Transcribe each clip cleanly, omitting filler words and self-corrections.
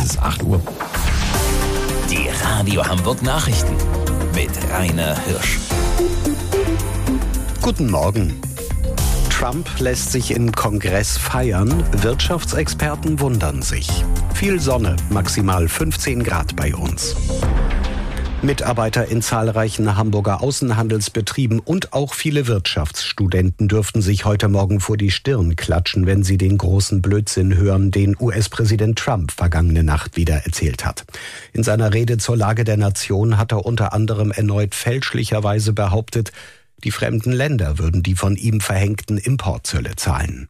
ist 8 Uhr. Die Radio Hamburg Nachrichten mit Rainer Hirsch. Guten Morgen. Trump lässt sich im Kongress feiern. Wirtschaftsexperten wundern sich. Viel Sonne, maximal 15 Grad bei uns. Mitarbeiter in zahlreichen Hamburger Außenhandelsbetrieben und auch viele Wirtschaftsstudenten dürften sich heute Morgen vor die Stirn klatschen, wenn sie den großen Blödsinn hören, den US-Präsident Trump vergangene Nacht wieder erzählt hat. In seiner Rede zur Lage der Nation hat er unter anderem erneut fälschlicherweise behauptet, die fremden Länder würden die von ihm verhängten Importzölle zahlen.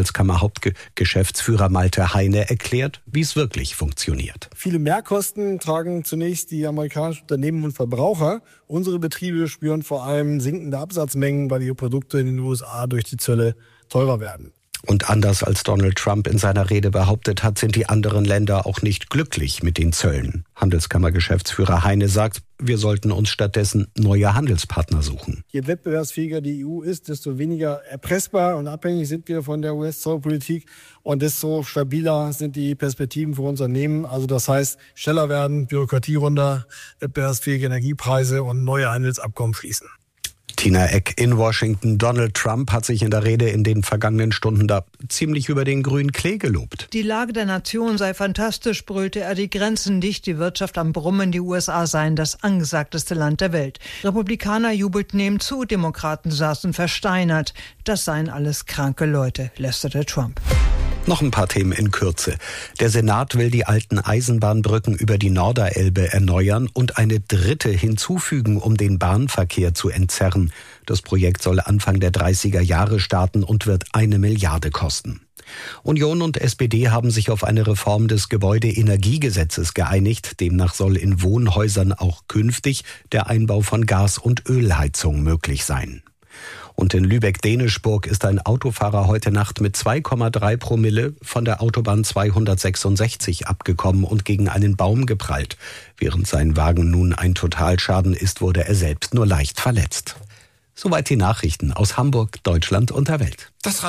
Handelskammer-Hauptgeschäftsführer Malte Heine erklärt, wie es wirklich funktioniert. Viele Mehrkosten tragen zunächst die amerikanischen Unternehmen und Verbraucher. Unsere Betriebe spüren vor allem sinkende Absatzmengen, weil ihre Produkte in den USA durch die Zölle teurer werden. Und anders als Donald Trump in seiner Rede behauptet hat, sind die anderen Länder auch nicht glücklich mit den Zöllen. Handelskammer-Geschäftsführer Heine sagt, wir sollten uns stattdessen neue Handelspartner suchen. Je wettbewerbsfähiger die EU ist, desto weniger erpressbar und abhängig sind wir von der US-Zollpolitik und desto stabiler sind die Perspektiven für Unternehmen. Also das heißt, schneller werden, Bürokratie runter, wettbewerbsfähige Energiepreise und neue Handelsabkommen schließen. Tina Eck in Washington. Donald Trump hat sich in der Rede in den vergangenen Stunden da ziemlich über den grünen Klee gelobt. Die Lage der Nation sei fantastisch, brüllte er, die Grenzen dicht, die Wirtschaft am Brummen, die USA seien das angesagteste Land der Welt. Republikaner jubelten ihm zu, Demokraten saßen versteinert. Das seien alles kranke Leute, lästerte Trump. Noch ein paar Themen in Kürze. Der Senat will die alten Eisenbahnbrücken über die Norderelbe erneuern und eine dritte hinzufügen, um den Bahnverkehr zu entzerren. Das Projekt soll Anfang der 30er Jahre starten und wird 1 Milliarde kosten. Union und SPD haben sich auf eine Reform des Gebäudeenergiegesetzes geeinigt. Demnach soll in Wohnhäusern auch künftig der Einbau von Gas- und Ölheizung möglich sein. Und in Lübeck-Denischburg ist ein Autofahrer heute Nacht mit 2,3 Promille von der Autobahn 266 abgekommen und gegen einen Baum geprallt. Während sein Wagen nun ein Totalschaden ist, wurde er selbst nur leicht verletzt. Soweit die Nachrichten aus Hamburg, Deutschland und der Welt.